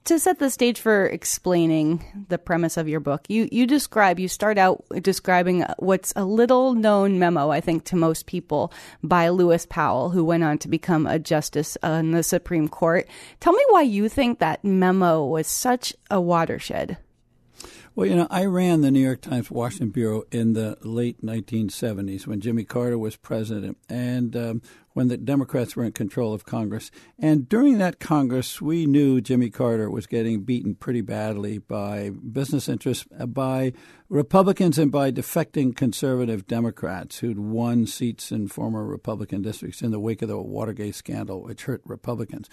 to set the stage for explaining the premise of your book, you start out describing what's a little known memo, I think, to most people by Lewis Powell, who went on to become a justice on the Supreme Court. Tell me why you think that memo was such a watershed. Well, I ran the New York Times Washington Bureau in the late 1970s when Jimmy Carter was president and when the Democrats were in control of Congress. And during that Congress, we knew Jimmy Carter was getting beaten pretty badly by business interests, by Republicans, and by defecting conservative Democrats who'd won seats in former Republican districts in the wake of the Watergate scandal, which hurt Republicans.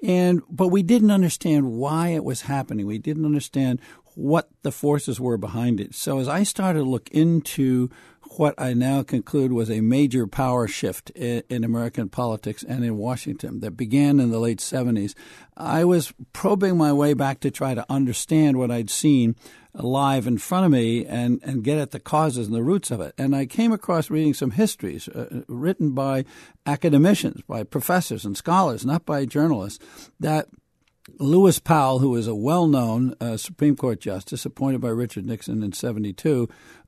But we didn't understand why it was happening. We didn't understand what the forces were behind it. So as I started to look into what I now conclude was a major power shift in American politics and in Washington that began in the late 70s, I was probing my way back to try to understand what I'd seen live in front of me and get at the causes and the roots of it. And I came across reading some histories written by academicians, by professors and scholars, not by journalists, that Lewis Powell, who was a well-known Supreme Court justice appointed by Richard Nixon in 1972,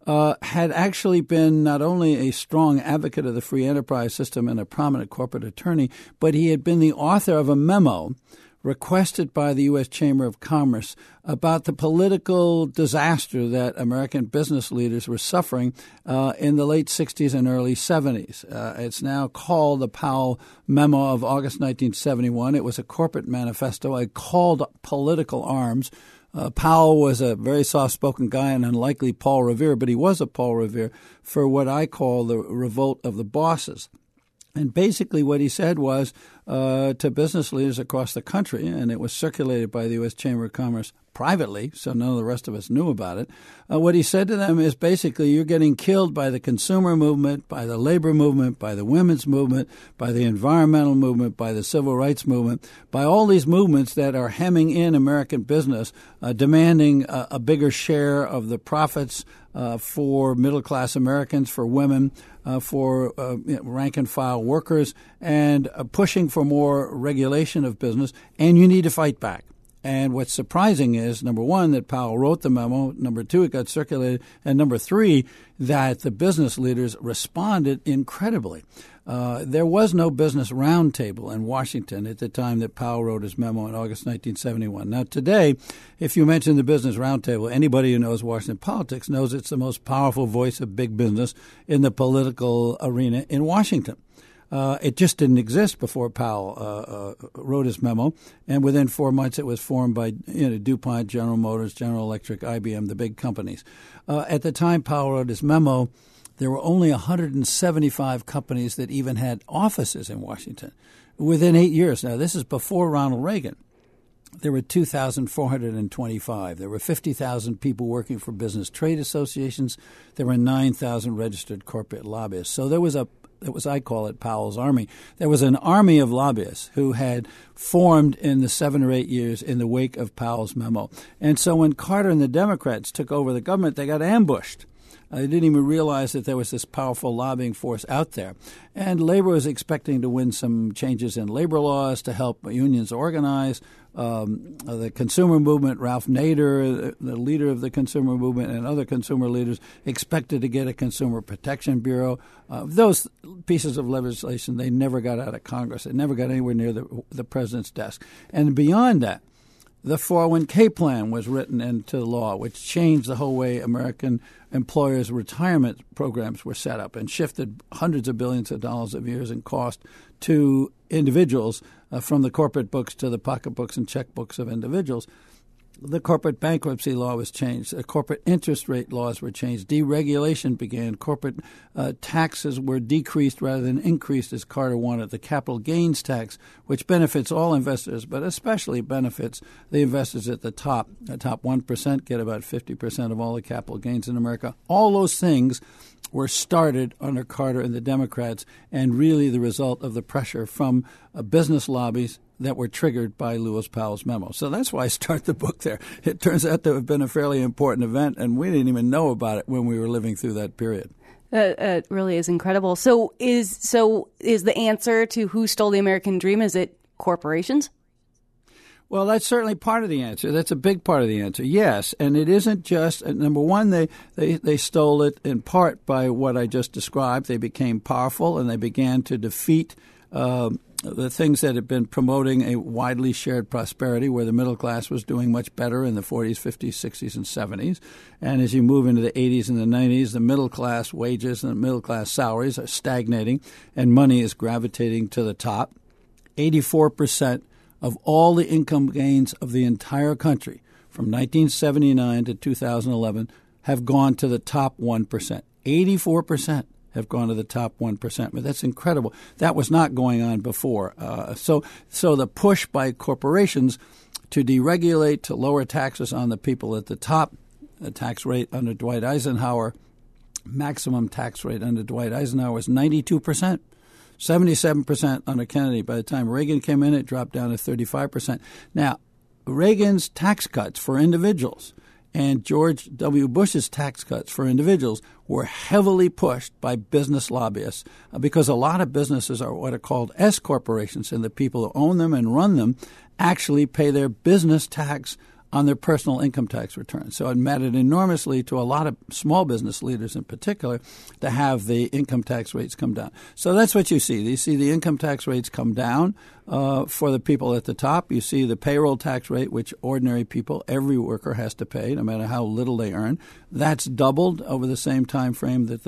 had actually been not only a strong advocate of the free enterprise system and a prominent corporate attorney, but he had been the author of a memo requested by the U.S. Chamber of Commerce about the political disaster that American business leaders were suffering in the late 60s and early 70s. It's now called the Powell Memo of August 1971. It was a corporate manifesto. It called political arms. Powell was a very soft-spoken guy, an unlikely Paul Revere, but he was a Paul Revere for what I call the revolt of the bosses. And basically what he said was to business leaders across the country, and it was circulated by the U.S. Chamber of Commerce privately, so none of the rest of us knew about it. What he said to them is basically you're getting killed by the consumer movement, by the labor movement, by the women's movement, by the environmental movement, by the civil rights movement, by all these movements that are hemming in American business, demanding a bigger share of the profits for middle-class Americans, for women, for rank-and-file workers, and pushing for more regulation of business, and you need to fight back. And what's surprising is, number one, that Powell wrote the memo, number two, it got circulated, and number three, that the business leaders responded incredibly. There was no business roundtable in Washington at the time that Powell wrote his memo in August 1971. Now, today, if you mention the business roundtable, anybody who knows Washington politics knows it's the most powerful voice of big business in the political arena in Washington. It just didn't exist before Powell wrote his memo, and within 4 months it was formed by DuPont, General Motors, General Electric, IBM, the big companies. At the time Powell wrote his memo, there were only 175 companies that even had offices in Washington within 8 years. Now, this is before Ronald Reagan. There were 2,425. There were 50,000 people working for business trade associations. There were 9,000 registered corporate lobbyists. So there was I call it Powell's Army. There was an army of lobbyists who had formed in the 7 or 8 years in the wake of Powell's memo. And so when Carter and the Democrats took over the government, they got ambushed. They didn't even realize that there was this powerful lobbying force out there. And labor was expecting to win some changes in labor laws to help unions organize. The consumer movement, Ralph Nader, the leader of the consumer movement, and other consumer leaders expected to get a Consumer Protection Bureau. Those pieces of legislation, they never got out of Congress. It never got anywhere near the president's desk. And beyond that, the 401k plan was written into law, which changed the whole way American employers' retirement programs were set up and shifted hundreds of billions of dollars of years in cost to individuals from the corporate books to the pocketbooks and checkbooks of individuals. The corporate bankruptcy law was changed. The corporate interest rate laws were changed. Deregulation began. Corporate taxes were decreased rather than increased, as Carter wanted. The capital gains tax, which benefits all investors, but especially benefits the investors at the top. The top 1% get about 50% of all the capital gains in America. All those things were started under Carter and the Democrats and really the result of the pressure from business lobbies that were triggered by Lewis Powell's memo. So that's why I start the book there. It turns out to have been a fairly important event, and we didn't even know about it when we were living through that period. It really is incredible. So is the answer to who stole the American dream, is it corporations? Well, that's certainly part of the answer. That's a big part of the answer, yes. And it isn't just, number one, they stole it in part by what I just described. They became powerful and they began to defeat the things that had been promoting a widely shared prosperity where the middle class was doing much better in the 40s, 50s, 60s, and 70s. And as you move into the 80s and the 90s, the middle class wages and the middle class salaries are stagnating and money is gravitating to the top. 84% of all the income gains of the entire country from 1979 to 2011 have gone to the top 1%. 84% have gone to the top 1%. But that's incredible. That was not going on before. So the push by corporations to deregulate, to lower taxes on the people at the top, the tax rate under Dwight Eisenhower, maximum tax rate under Dwight Eisenhower was 92%. 77% under Kennedy. By the time Reagan came in, it dropped down to 35%. Now, Reagan's tax cuts for individuals and George W. Bush's tax cuts for individuals were heavily pushed by business lobbyists because a lot of businesses are what are called S corporations, and the people who own them and run them actually pay their business tax on their personal income tax returns. So it mattered enormously to a lot of small business leaders in particular to have the income tax rates come down. So that's what you see. You see the income tax rates come down for the people at the top. You see the payroll tax rate, which ordinary people, every worker has to pay, no matter how little they earn. That's doubled over the same time frame that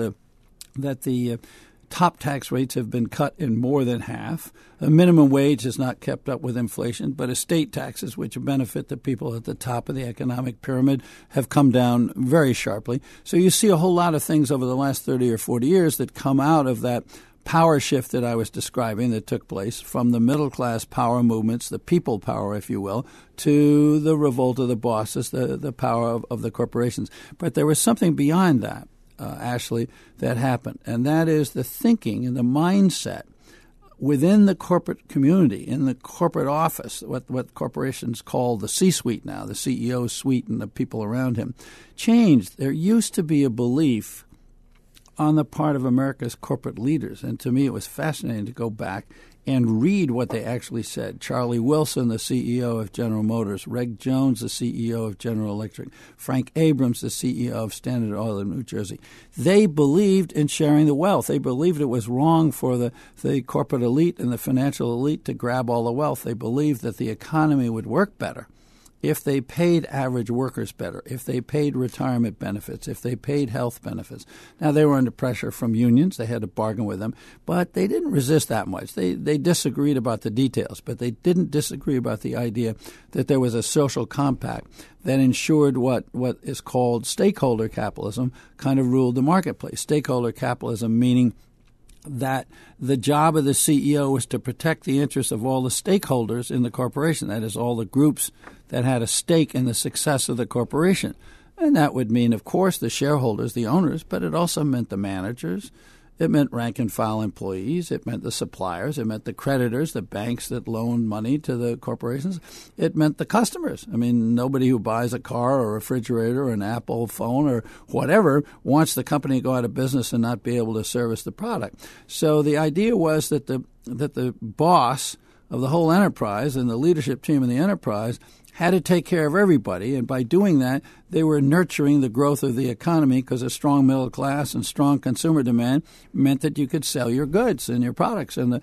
the top tax rates have been cut in more than half. The minimum wage has not kept up with inflation, but estate taxes, which benefit the people at the top of the economic pyramid, have come down very sharply. So you see a whole lot of things over the last 30 or 40 years that come out of that power shift that I was describing that took place from the middle-class power movements, the people power, if you will, to the revolt of the bosses, the power of the corporations. But there was something beyond that, Ashley, that happened, and that is the thinking and the mindset within the corporate community, in the corporate office, what corporations call the C-suite now, the CEO suite and the people around him, changed. There used to be a belief on the part of America's corporate leaders, and to me it was fascinating to go back and read what they actually said. Charlie Wilson, the CEO of General Motors, Reg Jones, the CEO of General Electric, Frank Abrams, the CEO of Standard Oil in New Jersey. They believed in sharing the wealth. They believed it was wrong for the corporate elite and the financial elite to grab all the wealth. They believed that the economy would work better if they paid average workers better, if they paid retirement benefits, if they paid health benefits. Now, they were under pressure from unions. They had to bargain with them. But they didn't resist that much. They disagreed about the details, but they didn't disagree about the idea that there was a social compact that ensured what is called stakeholder capitalism kind of ruled the marketplace. Stakeholder capitalism meaning that the job of the CEO was to protect the interests of all the stakeholders in the corporation, that is, all the groups that had a stake in the success of the corporation. And that would mean, of course, the shareholders, the owners, but it also meant the managers. It meant rank-and-file employees. It meant the suppliers. It meant the creditors, the banks that loaned money to the corporations. It meant the customers. I mean, nobody who buys a car or a refrigerator or an Apple phone or whatever wants the company to go out of business and not be able to service the product. So the idea was that the boss of the whole enterprise and the leadership team in the enterprise had to take care of everybody, and by doing that, they were nurturing the growth of the economy because a strong middle class and strong consumer demand meant that you could sell your goods and your products, and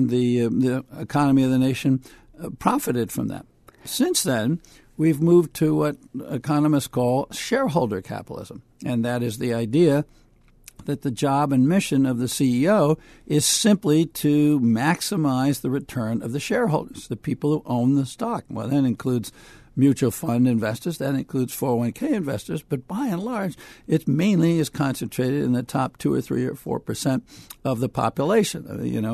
the economy of the nation profited from that. Since then, we've moved to what economists call shareholder capitalism, and that is the idea that the job and mission of the CEO is simply to maximize the return of the shareholders, the people who own the stock. Well, that includes mutual fund investors, that includes 401k investors, but by and large, it mainly is concentrated in the top 2 or 3 or 4% of the population.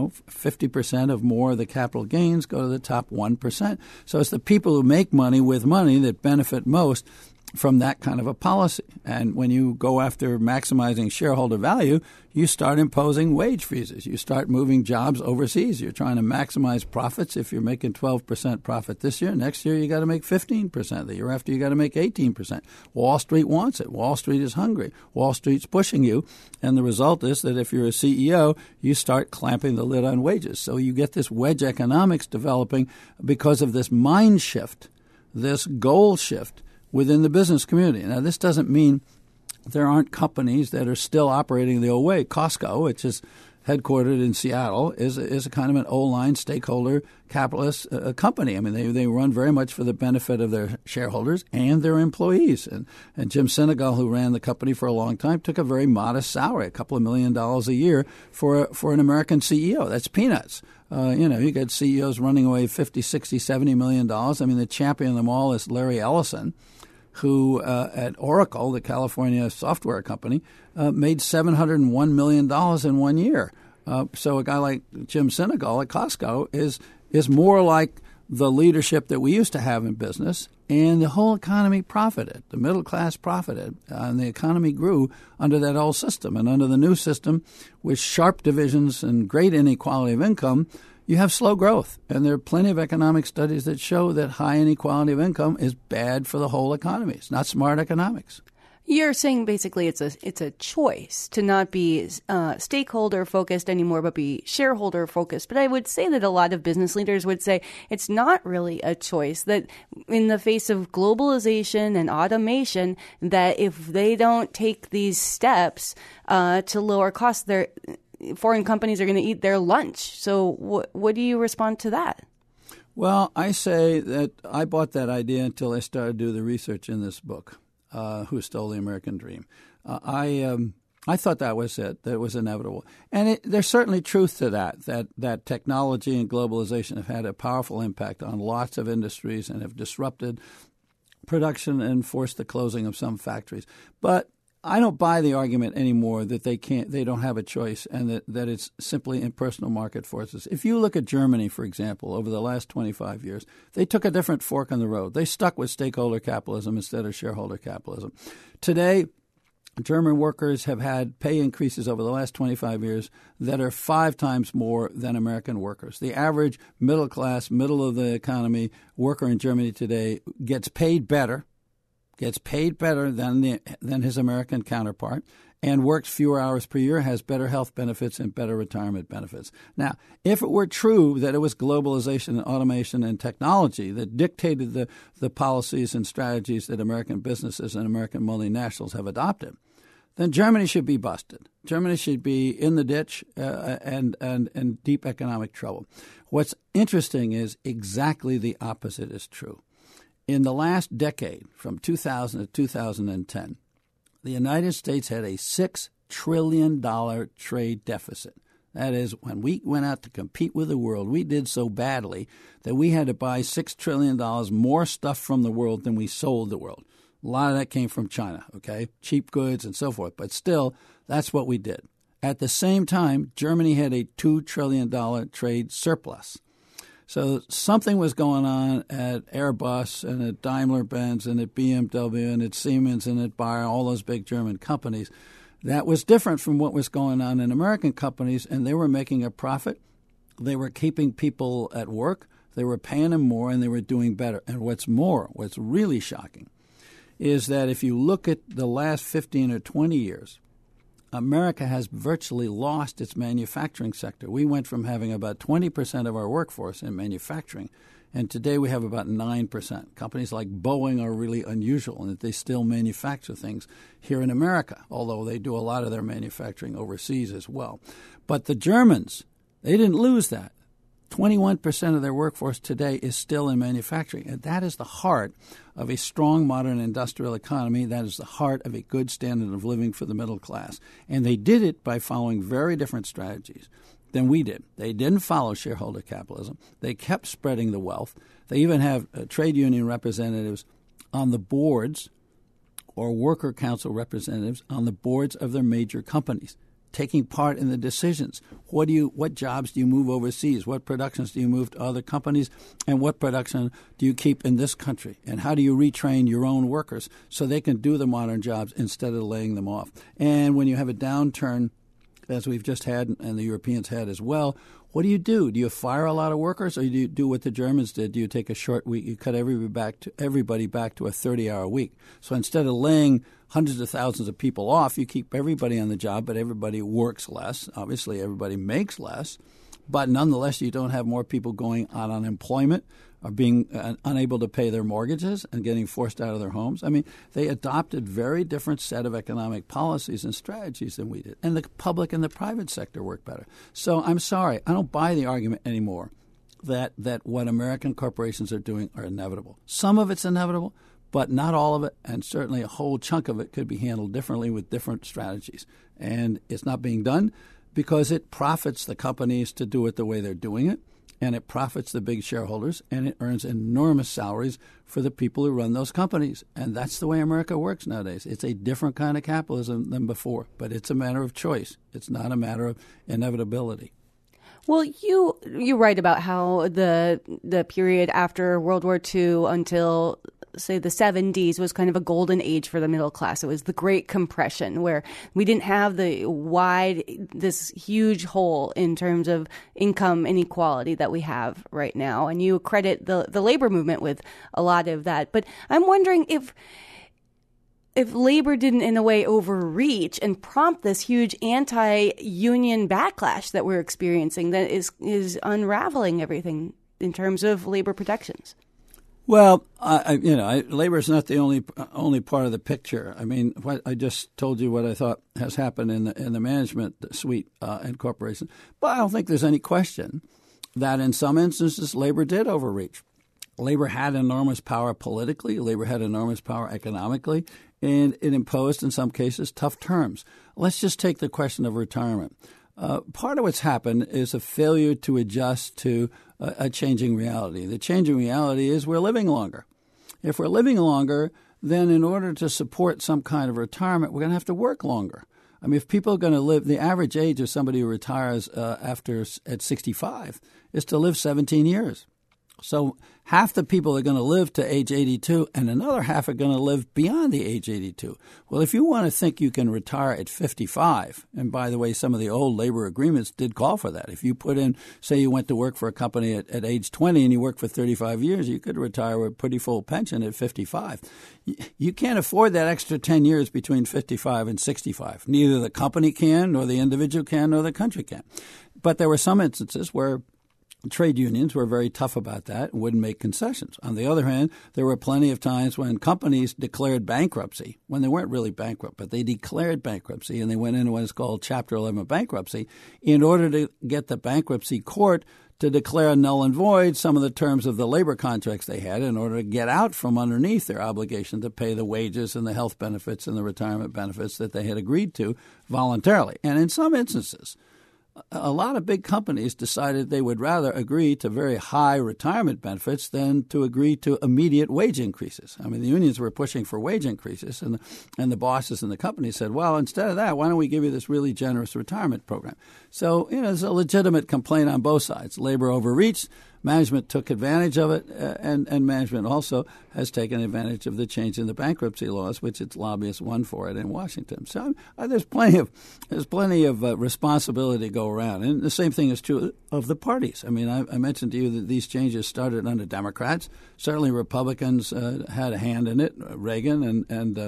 50% of more of the capital gains go to the top 1%. So it's the people who make money with money that benefit most from that kind of a policy. And when you go after maximizing shareholder value, you start imposing wage freezes. You start moving jobs overseas. You're trying to maximize profits. If you're making 12% profit this year, next year you got to make 15%. The year after you got to make 18%. Wall Street wants it. Wall Street is hungry. Wall Street's pushing you. And the result is that if you're a CEO, you start clamping the lid on wages. So you get this wedge economics developing because of this mind shift, this goal shift within the business community. Now, this doesn't mean there aren't companies that are still operating the old way. Costco, which is headquartered in Seattle, is a kind of an old-line stakeholder capitalist company. I mean, they run very much for the benefit of their shareholders and their employees. And Jim Sinegal, who ran the company for a long time, took a very modest salary, a couple of $1 million a year for an American CEO. That's peanuts. You got CEOs running away $50, $60, $70 million. I mean, the champion of them all is Larry Ellison, who at Oracle, the California software company, made $701 million in 1 year. So a guy like Jim Sinegal at Costco is more like the leadership that we used to have in business, and the whole economy profited. The middle class profited, and the economy grew under that old system. And under the new system, with sharp divisions and great inequality of income, you have slow growth. And there are plenty of economic studies that show that high inequality of income is bad for the whole economy. It's not smart economics. You're saying basically it's a choice to not be stakeholder focused anymore, but be shareholder focused. But I would say that a lot of business leaders would say it's not really a choice, that in the face of globalization and automation, that if they don't take these steps to lower costs, foreign companies are going to eat their lunch. So what do you respond to that? Well, I say that I bought that idea until I started to do the research in this book. Who Stole the American Dream. I thought that was it, that it was inevitable. And there's certainly truth to that technology and globalization have had a powerful impact on lots of industries and have disrupted production and forced the closing of some factories. But I don't buy the argument anymore that they don't have a choice and that it's simply impersonal market forces. If you look at Germany, for example, over the last 25 years, they took a different fork in the road. They stuck with stakeholder capitalism instead of shareholder capitalism. Today, German workers have had pay increases over the last 25 years that are 5 times more than American workers. The average middle class, middle of the economy worker in Germany today gets paid better than his American counterpart, and works fewer hours per year, has better health benefits and better retirement benefits. Now, if it were true that it was globalization and automation and technology that dictated the policies and strategies that American businesses and American multinationals have adopted, then Germany should be busted. Germany should be in the ditch and deep economic trouble. What's interesting is exactly the opposite is true. In the last decade, from 2000 to 2010, the United States had a $6 trillion trade deficit. That is, when we went out to compete with the world, we did so badly that we had to buy $6 trillion more stuff from the world than we sold the world. A lot of that came from China, okay? Cheap goods and so forth. But still, that's what we did. At the same time, Germany had a $2 trillion trade surplus. So something was going on at Airbus and at Daimler-Benz and at BMW and at Siemens and at Bayer, all those big German companies, that was different from what was going on in American companies, and they were making a profit. They were keeping people at work. They were paying them more, and they were doing better. And what's really shocking is that if you look at the last 15 or 20 years, America has virtually lost its manufacturing sector. We went from having about 20% of our workforce in manufacturing, and today we have about 9%. Companies like Boeing are really unusual in that they still manufacture things here in America, although they do a lot of their manufacturing overseas as well. But the Germans, they didn't lose that. 21% of their workforce today is still in manufacturing, and that is the heart of a strong modern industrial economy. That is the heart of a good standard of living for the middle class. And they did it by following very different strategies than we did. They didn't follow shareholder capitalism. They kept spreading the wealth. They even have trade union representatives on the boards or worker council representatives on the boards of their major companies. taking part in the decisions. What jobs do you move overseas? What productions do you move to other companies? And what production do you keep in this country? And how do you retrain your own workers so they can do the modern jobs instead of laying them off? And when you have a downturn, as we've just had and the Europeans had as well, what do? Do you fire a lot of workers, or do you do what the Germans did? Do you take a short week? You cut everybody back to a 30-hour week. So instead of laying hundreds of thousands of people off, you keep everybody on the job, but everybody works less. Obviously, everybody makes less. But nonetheless, you don't have more people going on unemployment or being unable to pay their mortgages and getting forced out of their homes. I mean, they adopted very different set of economic policies and strategies than we did. And the public and the private sector work better. So I'm sorry, I don't buy the argument anymore that what American corporations are doing are inevitable. Some of it's inevitable, but not all of it, and certainly a whole chunk of it could be handled differently with different strategies. And it's not being done because it profits the companies to do it the way they're doing it, and it profits the big shareholders, and it earns enormous salaries for the people who run those companies. And that's the way America works nowadays. It's a different kind of capitalism than before, but it's a matter of choice. It's not a matter of inevitability. Well, you write about how the period after World War II until, say, the 70s was kind of a golden age for the middle class. It was the Great Compression, where we didn't have this huge hole in terms of income inequality that we have right now. And you credit the labor movement with a lot of that. But I'm wondering if labor didn't, in a way, overreach and prompt this huge anti-union backlash that we're experiencing that is unraveling everything in terms of labor protections. Well, labor is not the only part of the picture. I mean, I just told you what I thought has happened in the management suite and corporation. But I don't think there's any question that in some instances labor did overreach. Labor had enormous power politically. Labor had enormous power economically. And it imposed, in some cases, tough terms. Let's just take the question of retirement. Part of what's happened is a failure to adjust to a changing reality. The changing reality is we're living longer. If we're living longer, then in order to support some kind of retirement, we're going to have to work longer. I mean, if people are going to live, the average age of somebody who retires at 65 is to live 17 years. So half the people are going to live to age 82 and another half are going to live beyond the age 82. Well, if you want to think you can retire at 55, and by the way, some of the old labor agreements did call for that. If you put in, say you went to work for a company at age 20 and you worked for 35 years, you could retire with a pretty full pension at 55. You can't afford that extra 10 years between 55 and 65. Neither the company can, nor the individual can, nor the country can. But there were some instances where trade unions were very tough about that and wouldn't make concessions. On the other hand, there were plenty of times when companies declared bankruptcy, when they weren't really bankrupt, but they declared bankruptcy and they went into what is called Chapter 11 bankruptcy in order to get the bankruptcy court to declare null and void some of the terms of the labor contracts they had in order to get out from underneath their obligation to pay the wages and the health benefits and the retirement benefits that they had agreed to voluntarily. And in some instances, a lot of big companies decided they would rather agree to very high retirement benefits than to agree to immediate wage increases. I mean, the unions were pushing for wage increases, and the bosses in the company said, well, instead of that, why don't we give you this really generous retirement program? So, there's a legitimate complaint on both sides. Labor overreached. Management took advantage of it, and management also has taken advantage of the change in the bankruptcy laws, which its lobbyists won for it in Washington. So there's plenty of responsibility to go around, and the same thing is true of the parties. I mean, I mentioned to you that these changes started under Democrats. Certainly, Republicans had a hand in it. Reagan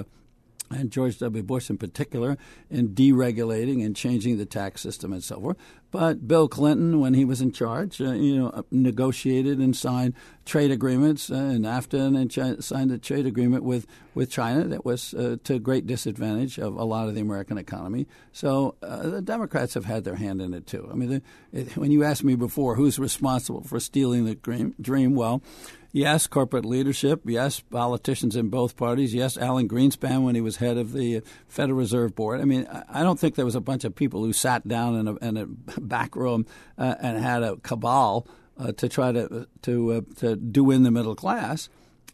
and George W. Bush in particular, in deregulating and changing the tax system and so forth. But Bill Clinton, when he was in charge, negotiated and signed trade agreements in NAFTA and signed a trade agreement with China that was to great disadvantage of a lot of the American economy. So the Democrats have had their hand in it too. I mean, when you asked me before who's responsible for stealing the dream, well, yes, corporate leadership. Yes, politicians in both parties. Yes, Alan Greenspan when he was head of the Federal Reserve Board. I mean, I don't think there was a bunch of people who sat down in a back room and had a cabal to try to do in the middle class.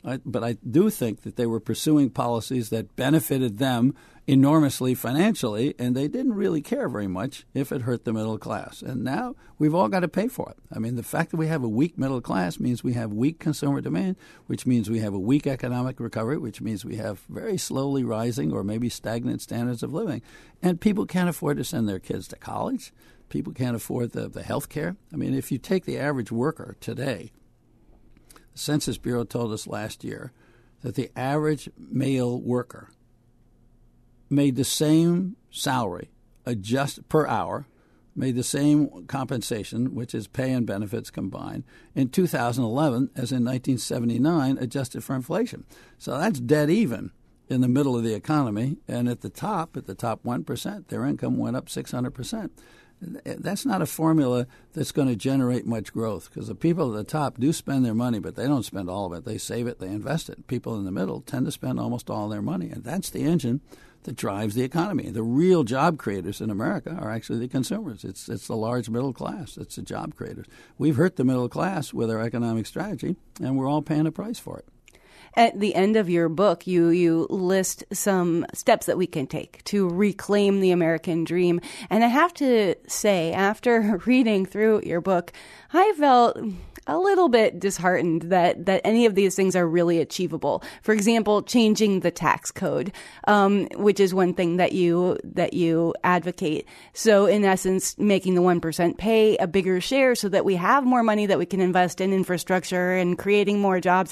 But I do think that they were pursuing policies that benefited them enormously financially, and they didn't really care very much if it hurt the middle class. And now we've all got to pay for it. I mean, the fact that we have a weak middle class means we have weak consumer demand, which means we have a weak economic recovery, which means we have very slowly rising or maybe stagnant standards of living. And people can't afford to send their kids to college. People can't afford the health care. I mean, if you take the average worker today, the Census Bureau told us last year that the average male worker made the same salary per hour, made the same compensation, which is pay and benefits combined, in 2011 as in 1979, adjusted for inflation. So that's dead even in the middle of the economy. And at the top 1%, their income went up 600%. That's not a formula that's going to generate much growth, because the people at the top do spend their money, but they don't spend all of it. They save it, they invest it. People in the middle tend to spend almost all their money, and that's the engine that drives the economy. The real job creators in America are actually the consumers. It's the large middle class. It's the job creators. We've hurt the middle class with our economic strategy, and we're all paying a price for it. At the end of your book, you list some steps that we can take to reclaim the American dream. And I have to say, after reading through your book, I felt a little bit disheartened that any of these things are really achievable. For example, changing the tax code, which is one thing that you advocate. So in essence, making the 1% pay a bigger share so that we have more money that we can invest in infrastructure and creating more jobs.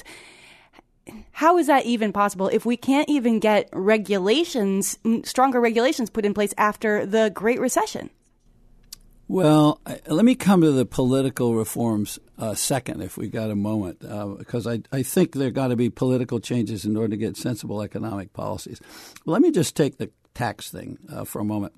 How is that even possible if we can't even get stronger regulations put in place after the Great Recession? Well, let me come to the political reforms second, if we got a moment, because I think there got to be political changes in order to get sensible economic policies. Let me just take the tax thing for a moment.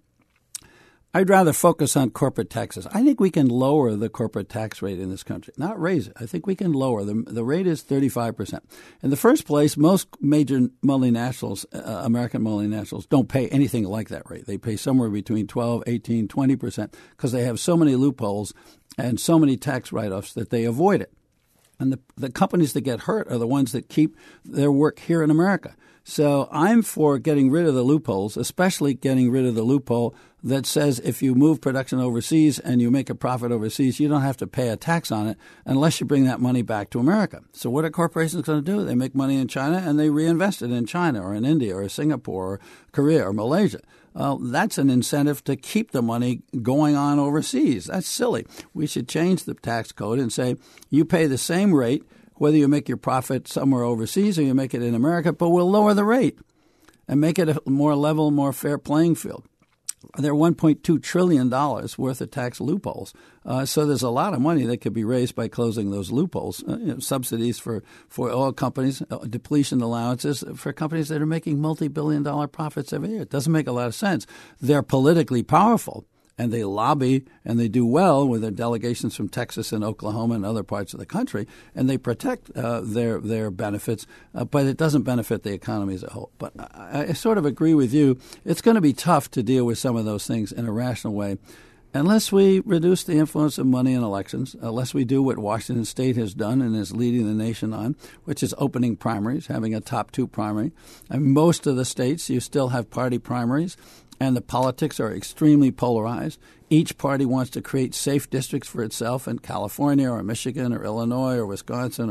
I'd rather focus on corporate taxes. I think we can lower the corporate tax rate in this country, not raise it. I think we can lower. The rate is 35%. In the first place, most major multinationals, American multinationals, don't pay anything like that rate. They pay somewhere between 12, 18, 20% because they have so many loopholes and so many tax write-offs that they avoid it. And the companies that get hurt are the ones that keep their work here in America. So I'm for getting rid of the loopholes, especially getting rid of the loophole that says if you move production overseas and you make a profit overseas, you don't have to pay a tax on it unless you bring that money back to America. So what are corporations going to do? They make money in China and they reinvest it in China or in India or Singapore or Korea or Malaysia. That's an incentive to keep the money going on overseas. That's silly. We should change the tax code and say you pay the same rate whether you make your profit somewhere overseas or you make it in America, but we'll lower the rate and make it a more level, more fair playing field. There are $1.2 trillion worth of tax loopholes. So there's a lot of money that could be raised by closing those loopholes. Subsidies for oil companies, depletion allowances for companies that are making multi-billion-dollar profits every year. It doesn't make a lot of sense. They're politically powerful, and they lobby and they do well with their delegations from Texas and Oklahoma and other parts of the country, and they protect their benefits, but it doesn't benefit the economy as a whole. But I sort of agree with you. It's going to be tough to deal with some of those things in a rational way unless we reduce the influence of money in elections, unless we do what Washington State has done and is leading the nation on, which is opening primaries, having a top two primary. And most of the states, you still have party primaries, and the politics are extremely polarized. Each party wants to create safe districts for itself in California or Michigan or Illinois or Wisconsin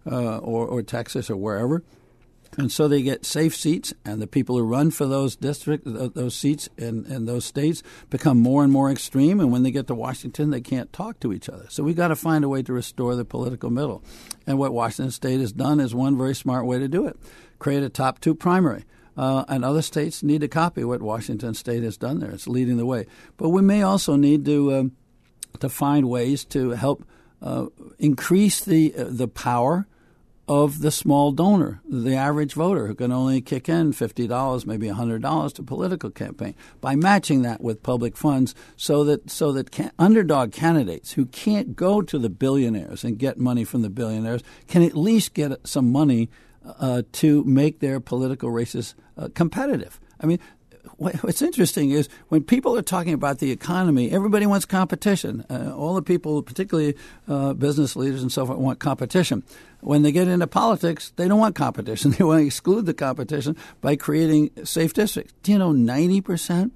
or Texas or wherever. And so they get safe seats, and the people who run for those seats in those states become more and more extreme. And when they get to Washington, they can't talk to each other. So we've got to find a way to restore the political middle. And what Washington State has done is one very smart way to do it: create a top two primary. And other states need to copy what Washington State has done there. It's leading the way. But we may also need to find ways to help increase the power of the small donor, the average voter, who can only kick in $50, maybe $100 to political campaign, by matching that with public funds so that underdog candidates who can't go to the billionaires and get money from the billionaires can at least get some money to make their political races competitive. I mean, what's interesting is when people are talking about the economy, everybody wants competition. All the people, particularly business leaders and so forth, want competition. When they get into politics, they don't want competition. They want to exclude the competition by creating safe districts. Do you know 90%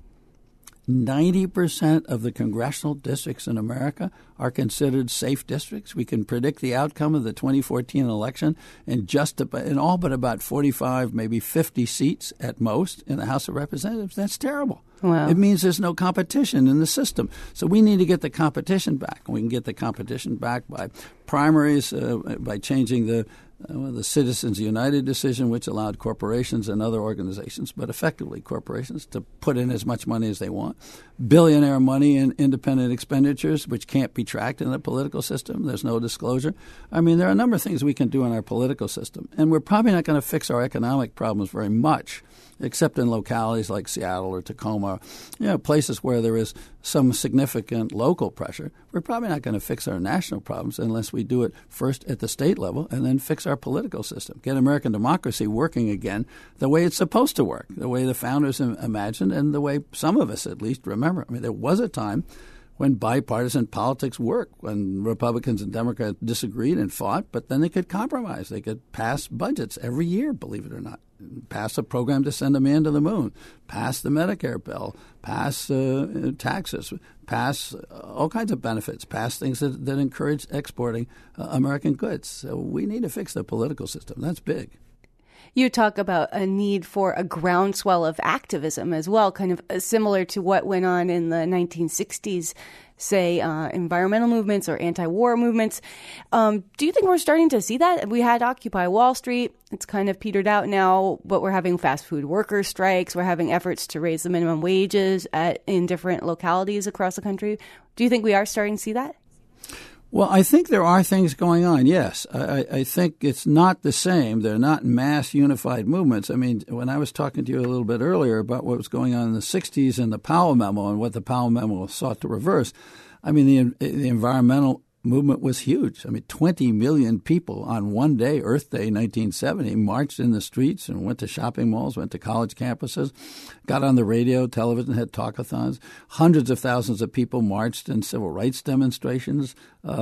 of the congressional districts in America are considered safe districts? We can predict the outcome of the 2014 election in all but about 45, maybe 50 seats at most in the House of Representatives. That's terrible. Wow. It means there's no competition in the system. So we need to get the competition back. We can get the competition back by primaries, by changing the Citizens United decision, which allowed corporations and other organizations, but effectively corporations, to put in as much money as they want. Billionaire money in independent expenditures, which can't be tracked in the political system. There's no disclosure. I mean, there are a number of things we can do in our political system, and we're probably not going to fix our economic problems very much, except in localities like Seattle or Tacoma, places where there is some significant local pressure. We're probably not going to fix our national problems unless we do it first at the state level and then fix our political system, get American democracy working again the way it's supposed to work, the way the founders imagined and the way some of us at least remember. I mean, there was a time when bipartisan politics worked, when Republicans and Democrats disagreed and fought, but then they could compromise. They could pass budgets every year, believe it or not, pass a program to send a man to the moon, pass the Medicare bill, pass taxes, pass all kinds of benefits, pass things that encourage exporting American goods. So we need to fix the political system. That's big. You talk about a need for a groundswell of activism as well, kind of similar to what went on in the 1960s, say environmental movements or anti-war movements. Do you think we're starting to see that? We had Occupy Wall Street. It's kind of petered out now, but we're having fast food worker strikes. We're having efforts to raise the minimum wages in different localities across the country. Do you think we are starting to see that? Well, I think there are things going on, yes. I think it's not the same. They're not mass unified movements. I mean, when I was talking to you a little bit earlier about what was going on in the 60s and the Powell Memo and what the Powell Memo sought to reverse, I mean, the environmental movement was huge. I mean, 20 million people on one day, Earth Day 1970, marched in the streets and went to shopping malls, went to college campuses, got on the radio, television, had talkathons. Hundreds of thousands of people marched in civil rights demonstrations.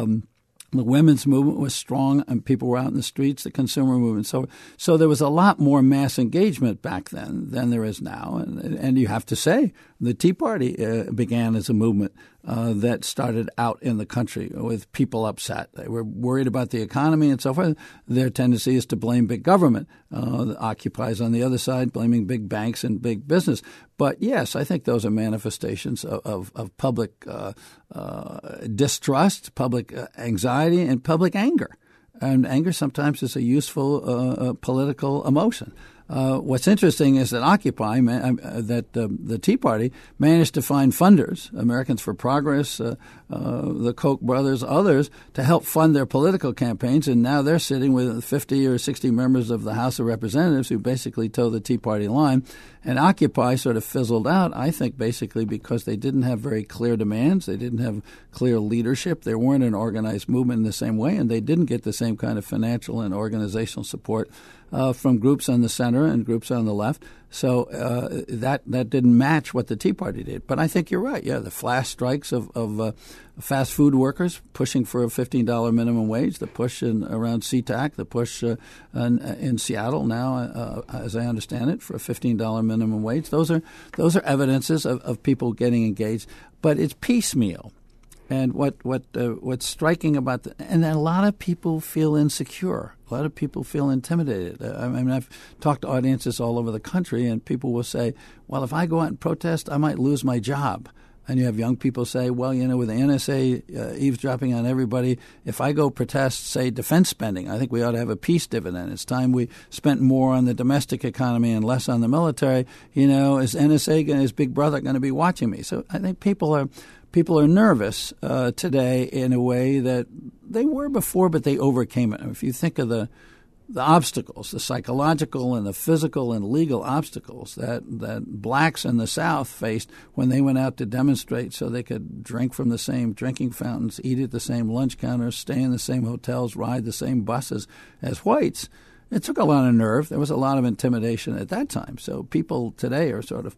The women's movement was strong, and people were out in the streets, the consumer movement. So there was a lot more mass engagement back then than there is now. And you have to say, the Tea Party began as a movement that started out in the country with people upset. They were worried about the economy and so forth. Their tendency is to blame big government. The Occupy's on the other side, blaming big banks and big business. But yes, I think those are manifestations of public distrust, public anxiety, and public anger. And anger sometimes is a useful political emotion. What's interesting is that Occupy, the Tea Party, managed to find funders, Americans for Progress, the Koch brothers, others, to help fund their political campaigns. And now they're sitting with 50 or 60 members of the House of Representatives who basically toe the Tea Party line. And Occupy sort of fizzled out, I think, basically because they didn't have very clear demands. They didn't have clear leadership. They weren't an organized movement in the same way, and they didn't get the same kind of financial and organizational support from groups on the center and groups on the left. So that didn't match what the Tea Party did. But I think you're right. Yeah, the flash strikes of fast food workers pushing for a $15 minimum wage, the push around SeaTac, the push in Seattle now, as I understand it, for a $15 minimum wage. Those are evidences of people getting engaged. But it's piecemeal. And what's striking about and a lot of people feel insecure. A lot of people feel intimidated. I mean, I've talked to audiences all over the country, and people will say, well, if I go out and protest, I might lose my job. And you have young people say, well, with the NSA eavesdropping on everybody, if I go protest, say, defense spending, I think we ought to have a peace dividend. It's time we spent more on the domestic economy and less on the military. Is NSA, is Big Brother going to be watching me? So I think people are nervous today in a way that they were before, but they overcame it. If you think of the obstacles, the psychological and the physical and legal obstacles that blacks in the South faced when they went out to demonstrate so they could drink from the same drinking fountains, eat at the same lunch counters, stay in the same hotels, ride the same buses as whites, it took a lot of nerve. There was a lot of intimidation at that time. So people today are sort of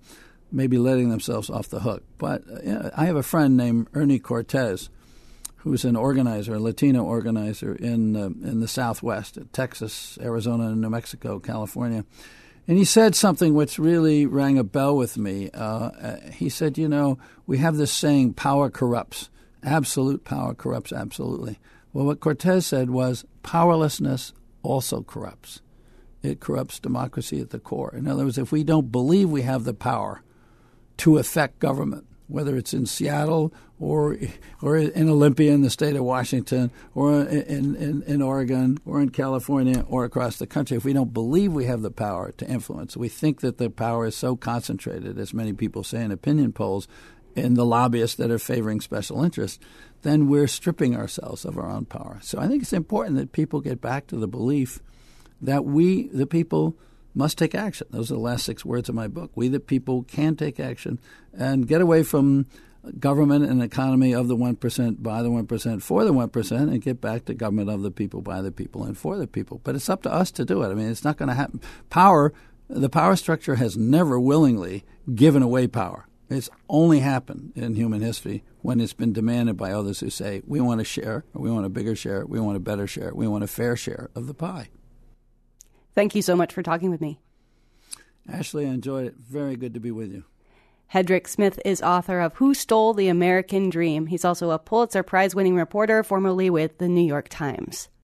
maybe letting themselves off the hook. But I have a friend named Ernie Cortez, who's an organizer, a Latino organizer in the Southwest, Texas, Arizona, New Mexico, California. And he said something which really rang a bell with me. He said, we have this saying, power corrupts. Absolute power corrupts absolutely. Well, what Cortez said was powerlessness also corrupts. It corrupts democracy at the core. In other words, if we don't believe we have the power to affect government, whether it's in Seattle or in Olympia in the state of Washington or in Oregon or in California or across the country, if we don't believe we have the power to influence, we think that the power is so concentrated, as many people say in opinion polls, in the lobbyists that are favoring special interests, then we're stripping ourselves of our own power. So I think it's important that people get back to the belief that we, the people, must take action. Those are the last 6 words of my book. We, the people, can take action and get away from government and economy of the 1%, by the 1%, for the 1%, and get back to government of the people, by the people, and for the people. But it's up to us to do it. I mean, it's not going to happen. The power structure has never willingly given away power. It's only happened in human history when it's been demanded by others who say, we want a share, or we want a bigger share, we want a better share, we want a fair share of the pie. Thank you so much for talking with me. Ashley, I enjoyed it. Very good to be with you. Hedrick Smith is author of Who Stole the American Dream? He's also a Pulitzer Prize-winning reporter, formerly with the New York Times.